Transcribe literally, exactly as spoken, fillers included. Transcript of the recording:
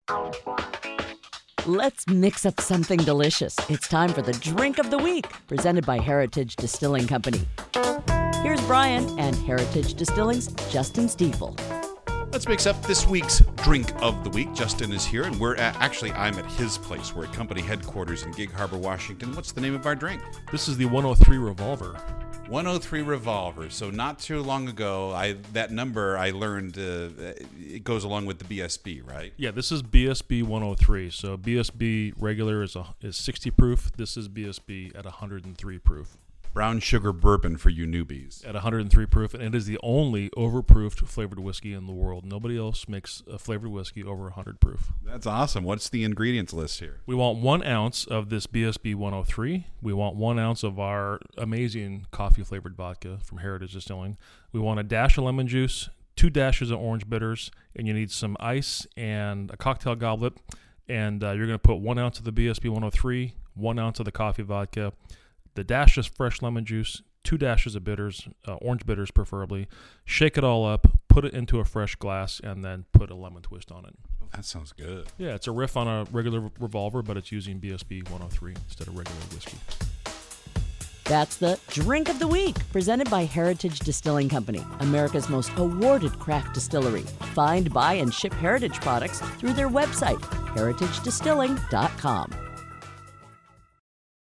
Let's mix up something delicious. It's time for the Drink of the Week, presented by Heritage Distilling Company. Here's Brian and Heritage Distilling's Justin Stiefel. Let's mix up this week's Drink of the Week. Justin is here, and we're at, actually, I'm at his place. We're at company headquarters in Gig Harbor, Washington. What's the name of our drink? This is the one oh three Revolver. one oh three Revolver. So not too long ago, I that number I learned uh, it goes along with the B S B, right? Yeah, this is B S B one oh three. So B S B regular is a, is sixty proof. This is B S B at one hundred three proof. Brown sugar bourbon for you newbies. At one hundred three proof, and it is the only overproofed flavored whiskey in the world. Nobody else makes a flavored whiskey over one hundred proof. That's awesome. What's the ingredients list here? We want one ounce of this B S B one oh three. We want one ounce of our amazing coffee-flavored vodka from Heritage Distilling. We want a dash of lemon juice, two dashes of orange bitters, and you need some ice and a cocktail goblet. And uh, you're going to put one ounce of the B S B one oh three, one ounce of the coffee vodka, the dash of fresh lemon juice, two dashes of bitters, uh, orange bitters preferably. Shake it all up, put it into a fresh glass, and then put a lemon twist on it. That sounds good. Yeah, it's a riff on a regular Revolver, but it's using B S B one oh three instead of regular whiskey. That's the Drink of the Week, presented by Heritage Distilling Company, America's most awarded craft distillery. Find, buy, and ship Heritage products through their website, heritage distilling dot com.